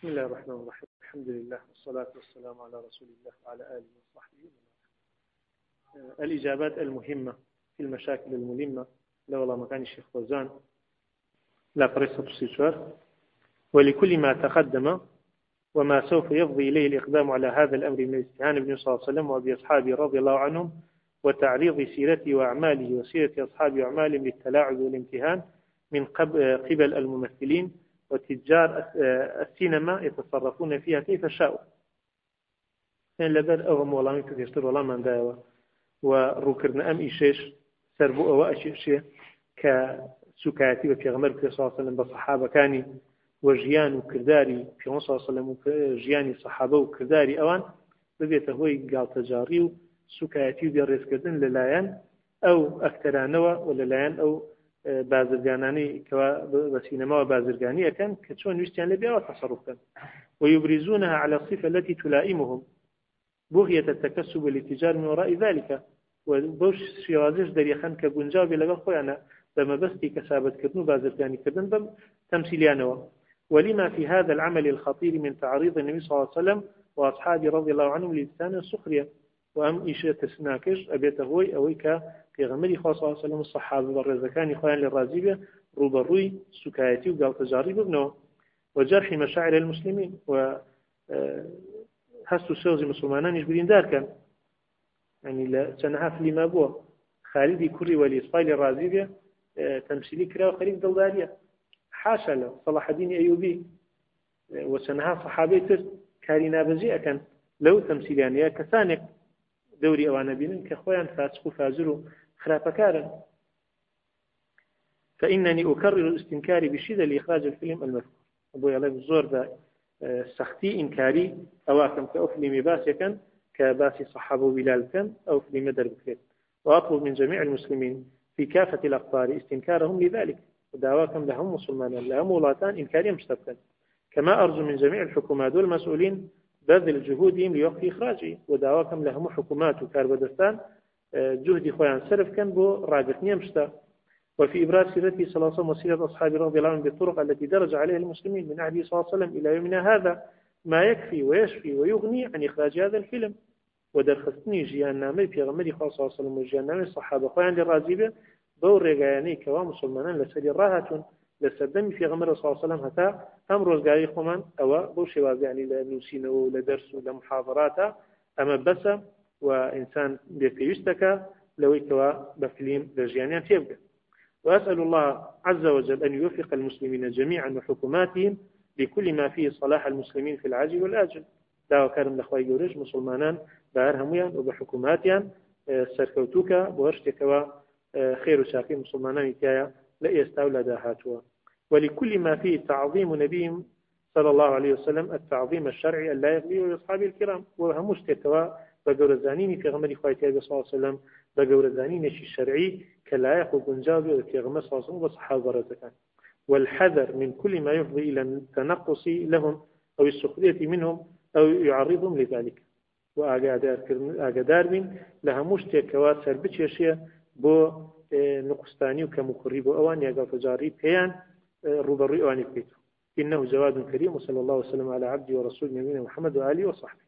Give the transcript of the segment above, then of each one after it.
بسم الله الرحمن الرحيم. الحمد لله والصلاة والسلام على رسول الله وعلى آله وصحبه وسلم. الإجابات المهمة في المشاكل الملمة لا والله مكان الشيخ فوزان لا فرصة السجوار. ولكل ما تقدم وما سوف يفضي إليه الإقدام على هذا الأمر من الاستعانة بالنبي صلى الله عليه وسلم وبأصحابه رضي الله عنهم وتعريض سيرته وأعماله وسيرة أصحابه وأعمالهم للتلاعب والامتهان من قبل الممثلين وتجار السينما يتصرفون فيها كيف شاءوا. يعني لبر أو مولامي كثير والله من داوا وروكرنا أم إيشش سربوا أو أشياء كسكاتي وفي غمر صلى الله عليه وسلم بصحابة كاني وجيان وكرداري في صلى الله عليه وسلم وجياني صحابة وكرداري أوان ببيته هو قال تجاري وسكاتي وبيرز كردن للايان أو أكترانوا ولا لايان أو بازرگانانی كوا بسينما وبازرگانية كان كتشون يشتيان لبيع وتصرف كان ويبرزونها على الصفة التي تلائمهم بغية التكسب والاتجار من وراء ذلك وبوش شوازش دريخان كبنجاب لغا خويانا بما بستي كسابت كردن بازرگاني كردن بم تمثيليانوا. ولما في هذا العمل الخطير من تعريض النبي صلى الله عليه وسلم وأصحابه رضي الله عنهم للسان السخرية وأم إيشة تسناكش أبيت غوي أويك في غمري خاصة صلى الله عليه وسلم الصحابة والرزكان خوان للرازيبية روبروي سكايتي وقال تجاري بابنه وجرح مشاعر المسلمين وهستو سوزي مسلمانان يجبرين دار كان يعني لسنها في لما بوه خالدي كوري ولي صفايل الرازيبية تمثيلي كرا وخليل دولارية حاشا له صلاح الدين أيوبي وسنها صحابيتر كارينا بزيئة كان لو تمثيليانية كثانك دوري أوانا بينن كخوان فاسق فازر خرافكارا. فإنني أكرر الاستنكار بشدة لإخراج الفيلم المذكور. أبو يالله الزور ذا سختي إنكاري أواكم كأفلم باسي كان كباسي صحابه بلال كان أو فيلم درب كريت. وأطلب من جميع المسلمين في كافة الأقطار استنكارهم لذلك ودعواكم لهم مسلمان لهم ولاتان إنكاريا مشتبكا. كما أرجو من جميع الحكومات والمسؤولين بذل جهودهم لوقف إخراجه ودعواكم لهم حكومات وكاربدستان جهد خوان سرف كان بو راقتني مشتا. وفي إبراز سيرته صلى الله عليه وسلم وسيرة أصحابه رضي الله عنهم بالطرق التي درج عليها المسلمين من عهده صلى الله عليه وسلم إلى يومنا هذا ما يكفي ويشفي ويغني عن إخراج هذا الفيلم. ودرخستني جيان نامي في غمري صلى الله عليه وسلم وجيان نامي الصحابة خوان للرازيبة بو رقاياني كوا مسلمان لسري راهة لسردمي في غمر صلى الله عليه وسلم هتا هم روزقاري خمان أو بو شواز يعني لنوسين ولدرس ولمحاضرات أما بس وإنسان بيستكى لو يكوا بفليم لجيانيان تيبقى. وأسأل الله عز وجل أن يوفق المسلمين جميعا وحكوماتهم لكل ما فيه صلاح المسلمين في العاجل والآجل. دعوة كارم الأخوة يورج مسلمانان بأرهميان وبحكوماتيان سركوتوكا بورشتكوا خير شاكي مسلمانان كايا لا يستولى داهاتوا. ولكل ما فيه تعظيم نبيهم صلى الله عليه وسلم التعظيم الشرعي اللا يغلي وأصحابه الكرام وهمش تكوا بقول الزانين في غمر إخواتي صلى الله عليه وسلم بقول الزانين الشرعي كلا يخو بنجابي في غمر صلى الله عليه وسلم وصحابه رزقان. والحذر من كل ما يفضي إلى التنقص لهم أو السخرية منهم أو يعرضهم لذلك. وأقدار من لها مشتكوات سربتش أشياء بو نقصتاني وكمقرب أوان يقال تجاري بيان روبري أوان يكبيته. إنه جواد كريم وصلى الله وسلم على عبده ورسول نبينا محمد وآله وصحبه.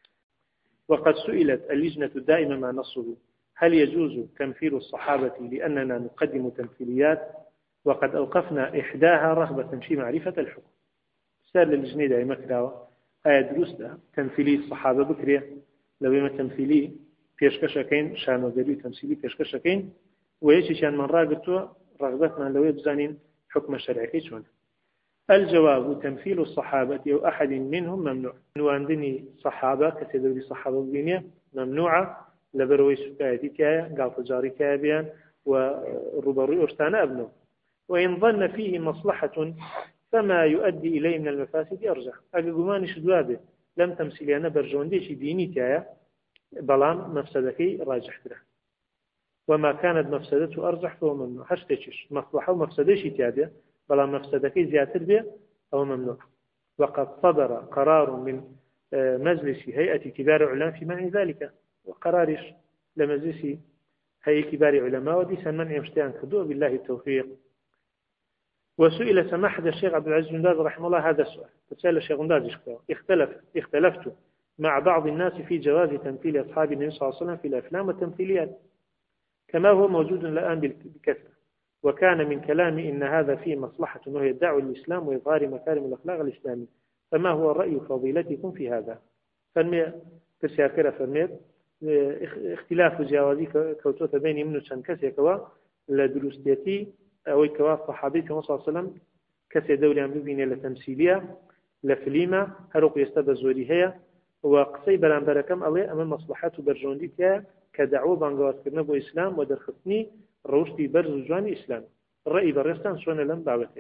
وقد سئلت اللجنة دائما ما نصه هل يجوز تمثيل الصحابة لأننا نقدم تمثيليات وقد أوقفنا إحداها رغبة في معرفة الحكم. سأل اللجنة دائما كراوة آية دروس تمثيلي الصحابة بكرية لو يما تمثيلي بيشكشكين شان وقريب تمثيلي بيشكشكين ويشي شان من راقبته رغبتنا لو يبزانين حكم الشرعي شون. الجواب تمثيل الصحابة أو أحد منهم ممنوع. وعندني صحابة كسيدوري صحابة الدنيا ممنوعة لبروي سكايتي كايا قال تجاري كايا بيان وربروي أرسانا أبنه. وإن ظن فيه مصلحة فما يؤدي إليه من المفاسد أرجح. أقومان شدوابه لم تمثيلي أنا برجون ديش ديني كايا بلان مفسدكي راجح كده. وما كانت مفسدته أرجح فهو ممنوع. هشتشش مصلحة ومفسدش تيابه بلا مفسدكي زيادة به أو ممنوع. وقد صدر قرار من مجلس هيئة كبار العلماء في منع ذلك. وقرارش لمجلس هيئة كبار العلماء ودي سنمنع مشتيان كدوء بالله التوفيق. وسئل سماحة الشيخ عبد العزيز بن باز رحمه الله هذا السؤال، فسأل الشيخ بن باز اختلفت مع بعض الناس في جواز تمثيل أصحاب النبي صلى الله عليه وسلم في الأفلام والتمثيليات كما هو موجود الآن بكثرة، وكان من كلامي إن هذا فيه مصلحة وهي الدعوة للإسلام وإظهار مكارم الأخلاق الإسلامية، فما هو رأي فضيلتكم في هذا؟ فرمي تسياكرة فرميت اختلاف جوازي كوتوت بيني منه شان كسي كوا لدروستيتي أو كوا صحابي كما صلى الله عليه وسلم كسي دولي عم ببيني لتمثيلية لفليمة هروق يستبى زوري هي وقصي بلان بركم الله أمام مصلحات برجوندي كدعوة بانقوات كرنا بو إسلام ودرختني روشتي برز جواني إسلام الرأي برستان شوانا لم بعوته.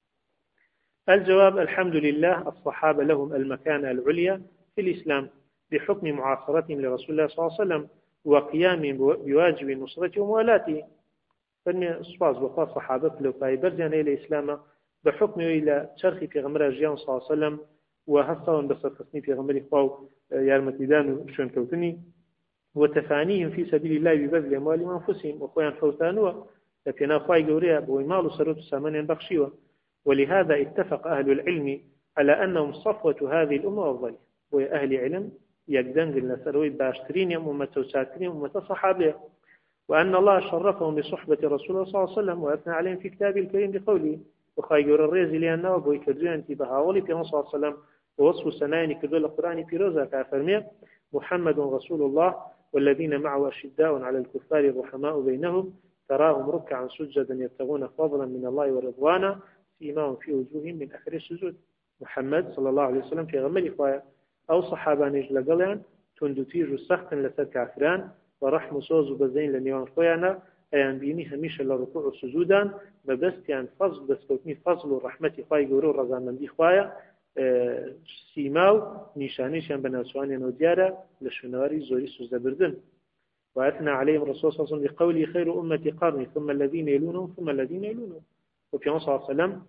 الجواب الحمد لله الصحابة لهم المكانة العليا في الإسلام بحكم معاصرتهم لرسول الله صلى الله عليه وسلم وقيامهم بواجب نصرته وموالاته. فمن صفاز وقال صحابة لو فايبرزان إلى الإسلام بحكم إلى شرخ في غمرة جيان صلى الله عليه وسلم وهصلا بصرخصني في غمرة قاو يارمتدان شون كوتني وتفانيهم في سبيل الله ببذل أموالهم وأنفسهم وخوان فوتانوا لكن أخوي قوريا بويمال سروت سامن بخشيوا. ولهذا اتفق أهل العلم على أنهم صفوة هذه الأمة والظل وأهل علم يقدن قلنا سروي باشترين أمة وساترين أمة صحابية، وأن الله شرفهم بصحبة رسول الله صلى الله عليه وسلم وأثنى عليهم في كتابه الكريم بقوله وخاي قور الرئيز لأنه أبوي كدريا انتباه ولي في صلى الله عليه وسلم ووصف سنين كدول القرآن في روزة كافرمية محمد رسول الله والذين معه أشداء على الكفار الرحماء بينهم تراهم ركعا سجدا يبتغون فضلا من الله ورضوانا سيماهم في وجوههم من أثر السجود. محمد صلى الله عليه وسلم في غمر إخوة أو صحابة نجل قليان تندتيج سخطا لسر كافران ورحم صوز وبزين لنيوان خويانا أيان بيني هميش لركوع السجودان ببستيان فضل بسكوتني فضل ورحمة إخوة قرور رضان من دي إخوة سيماو نشانيشان بناسوانيا وديارة لشنواري زوري سوزبردن. وأثنى عليهم الرسول صلى الله عليه وسلم بقوله خير أمتي قرني ثم الذين يلونهم ثم الذين يلونهم. وفي صلى الله عليه وسلم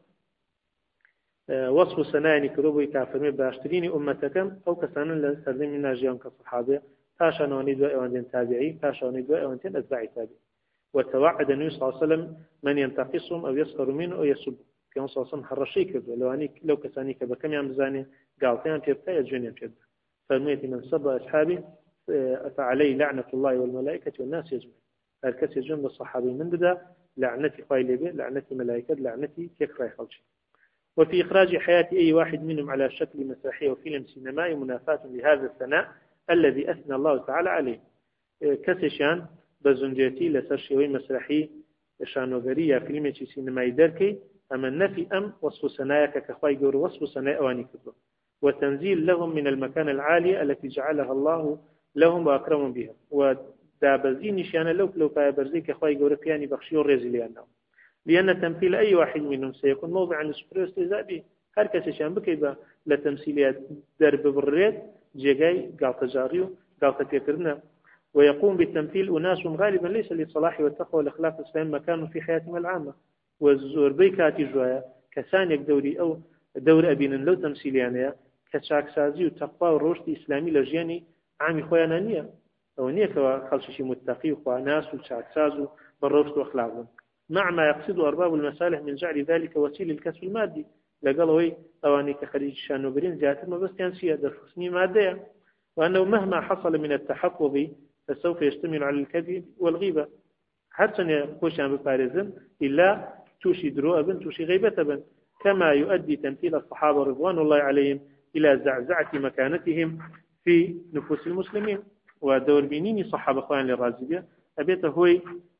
وصف سناني كذوبي كافرين باشتريني أمتكم أو كسانا لسردين من ناجيان كصحابة تاشا ونيدوا أوانتين تابعي تاشا ونيدوا أوانتين أتباعي تابعي. وتوعد النبي صلى الله عليه وسلم من ينتقصهم أو يسخر منه أو يسب في صلى الله عليه وسلم حرشي كذو لو كساني كبكم يعم زاني قالتين تبتا يجوني تبتا فرميت من سب أصحابي فعليه لعنة الله والملائكة والناس يجمع هالكس يجون بالصحابي من بدا لعنتي خايلة به لعنتي ملائكة لعنتي تكفى خلشي. وفي إخراج حياة أي واحد منهم على شكل مسرحي وفيلم سينمائي منافاة لهذا الثناء الذي أثنى الله تعالى عليه كسشان بزنجيتي لسرشيوي مسرحي شانوغرية فيلم سينمائي دركي أما النفي أم وصف سنايك كخواي جور وصف سناء أواني كذب وتنزيل لهم من المكان العالي التي جعلها الله لهم وأكرمهم بها ودابزين شان لو فابرزي كخواي جور فياني بخشي الرزيليان لأن تمثيل أي واحد منهم سيكون موضعا للسخرية والاستهزاء به. هر كسي شان بكيبا لتمثيليات درب بالريد جيجاي قال تجاريو قال تكرنا ويقوم بالتمثيل أناس غالبا ليس للصلاح والتقوى والإخلاق الإسلام مكان في حياتهم العامة والزوربي كاتي جوايا كسانيك دوري أو دور أبينا لو تمثيليانيا كشاكسازي والتقوى والرشد الإسلامي لجياني عامي خويانا نية أو نية كخلشي متقي وخواناس وشاكسازو بالرشد وأخلاقهم مع ما يقصد أرباب المصالح من جعل ذلك وسيلة الكسب المادي لقالوا أواني كخريج شانوبرين زيادة ما بس كان شيء درفسني مادية وأنه مهما حصل من التحفظ فسوف يشتمل على الكذب والغيبة حتى يقوش عن ببارزن إلا توشي دروء بن توشي غيبة بن كما يؤدي تمثيل الصحابة رضوان الله عليهم إلى زعزعة مكانتهم في نفوس المسلمين. ودور بينيني صحابة أخوان للرازبية أبيته هو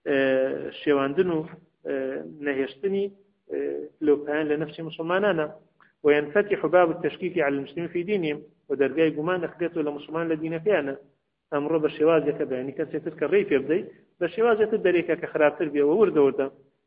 شواندنو نهيشتني لو كان لنفسي مسلمانانا وينفتح باب التشكيك على المسلمين في دينهم ودرجاي قمان أخذته لمسلمان الذين فينا أمر بالشواز كذا يعني كان سيتذكر ريف يبدي بالشواز تدريك كخراب تربية وورد وردا.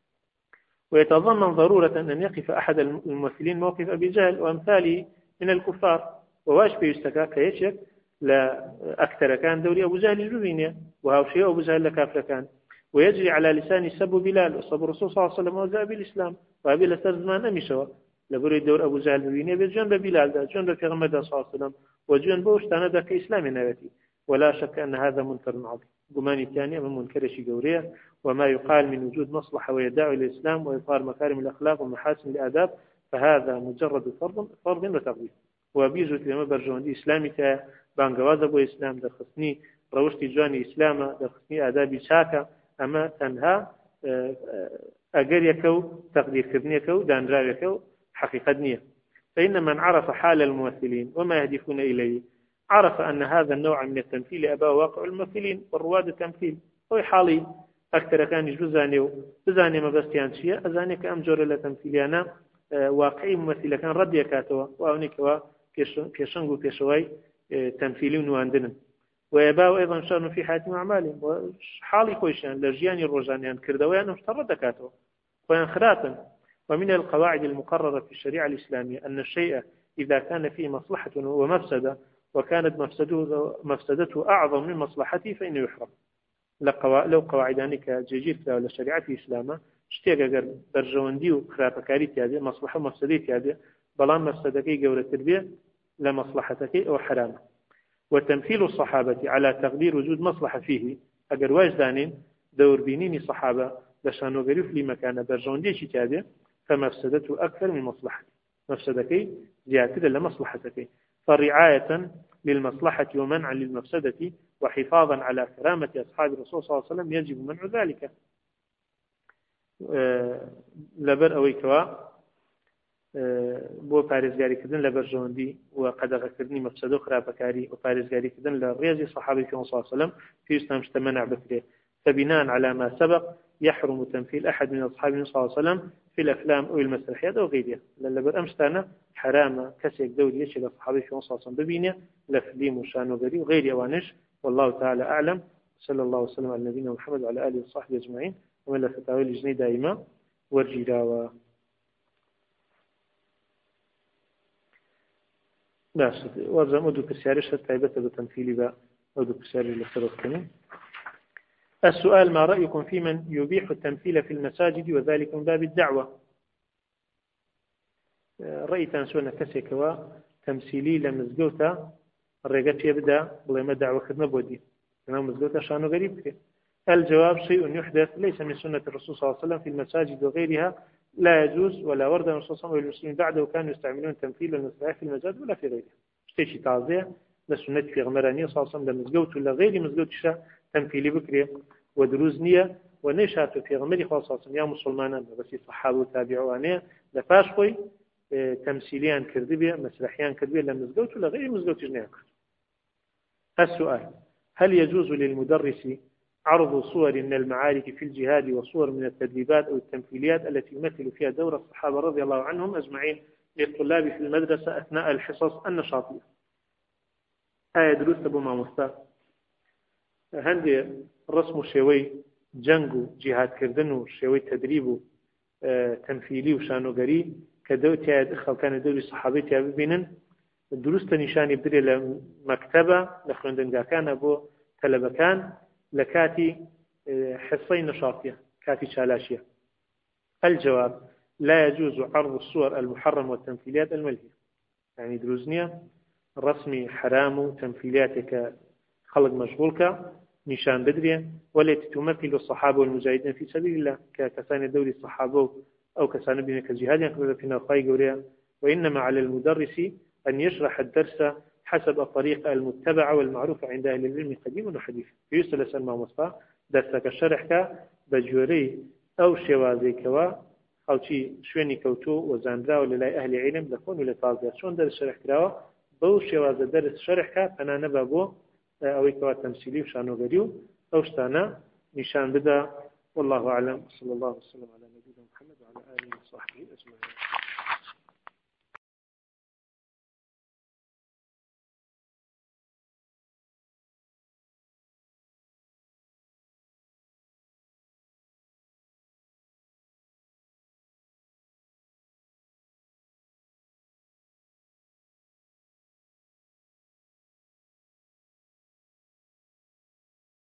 ويتضمن ضرورة أن يقف أحد الممثلين موقف أبي جهل وأمثاله من الكفار وواش بيشتكى كيشك لا أكثر كان دوري أبو جهل الجبينية وهو شيء أبو جهل لكافر كان ويجري على لسان سب بلال وصب الرسول صلى الله عليه وسلم وزاء بالإسلام وأبي لسر زمان أمشوا لبري دور أبو جهل الجبينية بجنب بلال ده جنب في غمد صلى الله عليه وسلم وجنب بوشتانا ده كإسلام نباتي ولا شك أن هذا منكر عظيم. قماني الثاني من منكر شيء وما يقال من وجود مصلحة ويدعو إلى الإسلام وإظهار مكارم الأخلاق ومحاسن الآداب فهذا مجرد فرض وتقدير وبيجوت لما برجوندي إسلامي تا بانجواز أبو إسلام درخصني روشتي جواني إسلام درخصني آدابي شاكا أما تنها أجر يكو تقدير كبنيكو دانجا يكو حقيقة نية. فإن من عرف حال الممثلين وما يهدفون إليه عرف أن هذا النوع من التمثيل أباه واقع الممثلين والرواد التمثيل هو حالي أكثر كان يجوزاني بزاني ما بستيان شيء أزاني كأمجور لتمثيليانا واقعي ممثل كان رد يكاتوا وأونيك كيشنغو كيشوي تمثيلين وعندنا ويباو أيضا شأن في حياتهم وأعمالهم وحالي كويشان لجياني الرجانيان كردويان مشترد كاتوا وينخراتا. ومن القواعد المقررة في الشريعة الإسلامية أن الشيء إذا كان فيه مصلحة ومفسدة وكانت مفسدته أعظم من مصلحته فإنه يحرم. لو قواعدانك جيجيت لشريعة الإسلام اشتيق برجواندي وخرافكاري تيادي مصلحة ومفسدة تيادي بلان مفسدكي قولة التربية لمصلحتك أو حرامة. وتمثيل الصحابة على تقدير وجود مصلحة فيه أجر واجدانين دور بينين صحابة لشانو غريف لي مكان برجواندي تيادي فمفسدته أكثر من مصلحته مفسدكي زيادة لمصلحتك فرعاية للمصلحة ومنعا للمفسدة وحفاظا على كرامة أصحاب الرسول صلى الله عليه وسلم يجب منع ذلك. لبر أويكوا بو باريزغاري كدن لبر جوندي وقد كردني مفسدو خرابكاري وباريزغاري كدن للرياضي صحابي صلى الله عليه وسلم في إسلام منع بكره. فبناء على ما سبق يحرم تمثيل أحد من أصحاب النبي صلى الله عليه وسلم في الأفلام أو المسرحيات أو غيرها للبر أمستانا حرام كسيك دولي يشيل الصحابي صلى الله عليه وسلم ببينه لفليم وشان وغيري وغير أوانش والله تعالى أعلم. صلى الله وسلم على نبينا محمد وعلى آله وصحبه أجمعين ومن لا فتاوي لجني دائما والجراوة. باش وزم أدو كسيارش التعبة بتمثيل با أدو كسيارش لسرطكني. السؤال ما رأيكم في من يبيح التمثيل في المساجد وذلك من باب الدعوة؟ رأيت أنسونا كسيكوا تمثيلي لمزقوتا الرقات يبدأ بلما دعوة خدمة بودي أنه مزقوتا شانو غريب كي. الجواب شيء يحدث ليس من سنة الرسول صلى الله عليه وسلم في المساجد وغيرها لا يجوز ولا ورد من الرسول صلى الله عليه وسلم والمسلمين بعده كانوا يستعملون تمثيل المسرحيات في المساجد ولا في غيرها. شيء تعزيه لسنة في غمرانية صلى الله عليه وسلم لمزقوت ولا غير مزقوت تمثيلي بكري ودروزنية ونشأت في غمري خاصة يا مسلمان بس الصحابة وتابعوانية لفاشقي تمثيليان كردبية مسرحيان كردبية لمزقوت ولا غير مزقوت جناك. السؤال هل يجوز للمدرس عرض صور من المعارك في الجهاد وصور من التدريبات أو التمثيليات التي يمثل فيها دور الصحابة رضي الله عنهم أجمعين للطلاب في المدرسة أثناء الحصص النشاطية؟ دروس أبو ماموستا هندي رسم شوي جنگو جهاد كردنو شوي تدريبو تمثيلي وشانوغري كدوتي أدخل كان دوري صحابي تابعين الدروس تنشاني بدري لمكتبة لخلندن كان أبو طلبة كان لكاتي حصين نشاطية كاتي شالاشية. الجواب لا يجوز عرض الصور المحرمة والتمثيليات الملهية. يعني دروزنيا رسمي حرام وتمثيلياتك خلق مشغولك نشان بدرية والتي تمثل الصحابة والمجاهدين في سبيل الله ككسان دوري الصحابة أو كسان بين كالجهاد ينقل في نوخاي قوريا. وإنما على المدرس أن يشرح الدرس حسب الطريقة المتبعة والمعروفة عند أهل العلم قديما وحديثا. يسأل سلمى مصطفى درسك الشرح بجوري أو شوازي كوا أو شيء شويني كوتو وزاندرا ولا أهل علم لكون ولا تازيا شون درس شرح كراوا بو شواز درس شرح أنا نبابو أو كوا تمثيلي وشانو غريو أو شتانا نشان بدا. والله أعلم. صلى الله وسلم على نبينا محمد وعلى آله وصحبه أجمعين.